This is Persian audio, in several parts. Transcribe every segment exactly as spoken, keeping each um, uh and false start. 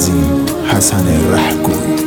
عظیم حسن رهگوی.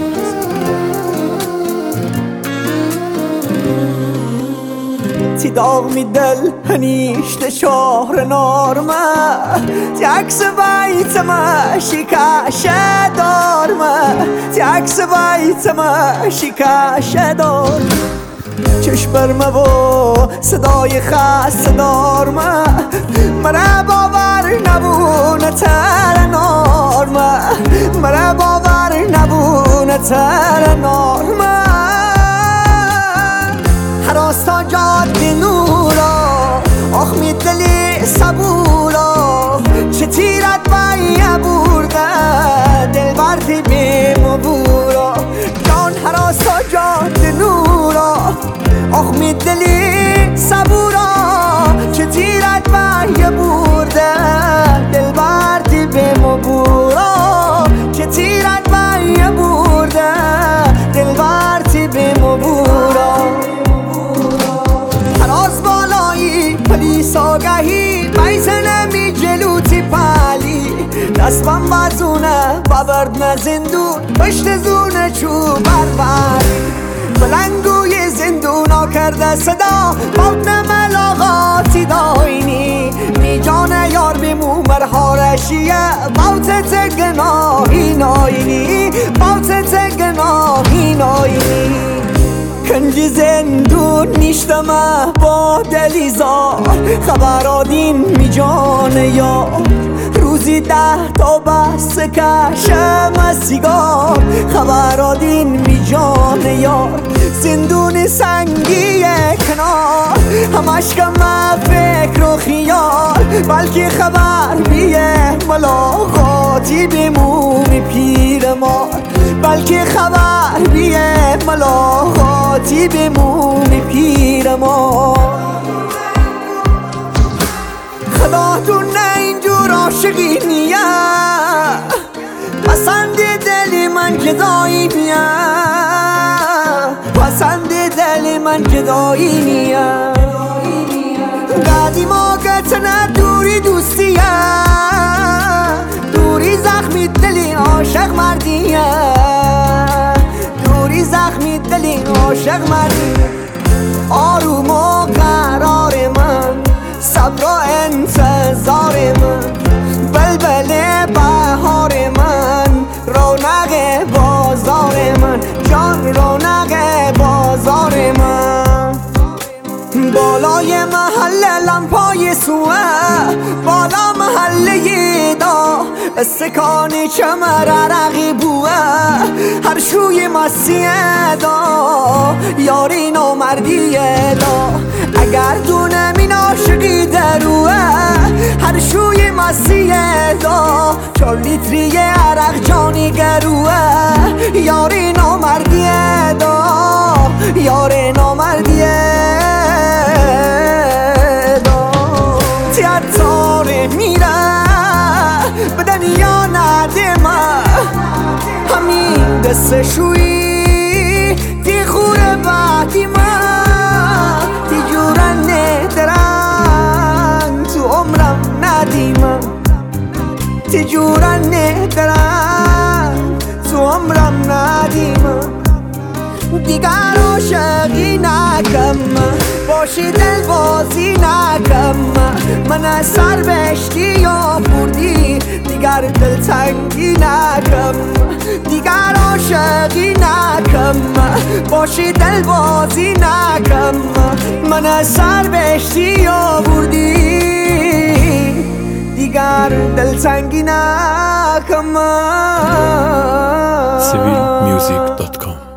تی داغ می دل هنیشت شهر نارمه، تی عکس بیتمه شکاشه دارمه، تی عکس بیتمه شکاشه دارمه. چشم برمه و صدای خسته دارمه، مرا باور نبونه تر نارمه، مرا باور نبونه تر نارمه. هراستا جاده نورا آخ می دلی صبورا، چه تیرت بایه برده دل بردی بیم و بورا. جان هراستا جاده نورا آخ می دلی صبورا، چه تیرت بایه برده دل بردی بیم و بورا، چه تیرت بایه برده دل بردی بیم و بورا. پلیس آگهی میزنه می جلوتی پلی، دستم بازونه ببرد نه زندون پشت زونه چوب بربری. بلنگوی زندون ها کرده صدا باوت ملاقاتی داینی، می جان یار بیمو مرهارشیه باوتت گناهی ناینی، باوتت گناهی ناینی. کنج زندون نیشتمه با دلیزا، خبرادین می جانه یا روزی ده تا بس کشم سیگار، خبرادین می جانه یا زندون سنگی کنار، همش کم فکر و خیال، بلکه خبر بیه ملاقاتی بمومی پیر ما، بلکه خبر بیه ملاقاتی بمومی پیر ما. خداتون نه اینجور عاشقی نیه، پسند دل من جدایی نیه، پسند دل من جدایی نیه. قدیما گتنه دوری دوستیه، دوری زخمی دلی عاشق مردیه، دوری زخمی دلی عاشق مردیه. آروم و قرار من، صبر و انتظار من، بلبل بهار من، رونق بازار من، جان رونق بازار من. بالای محله لمپای سوه، بالا محله دا استکانی چمر عرقی بوه، هر شوی مسیه دا یاری نامردیه دا. اگر دونه می ناشقی دروه هر شوی مسیه دا، چار لیتری عرق جانی گروه یاری نامردیه دا، یاری نامردیه دا. تیاتاره میره به دنیا ندیمه، همین دست شوی تی خوره باتیمه، تی جورنه درنگ تو عمرم ندیمه، تی جورنه درنگ تو عمرم ندیمه. دیگر عاشقی نکم باشی دل بازی نکم، من سر بشتی یا بردی دیگر دل تنگی نکم، دیگر عاشقی نکم باشی دل بازی نکم، من سر بشتی یا بردی دیگر دل تنگی نکم. سیویل میوزیک دات کام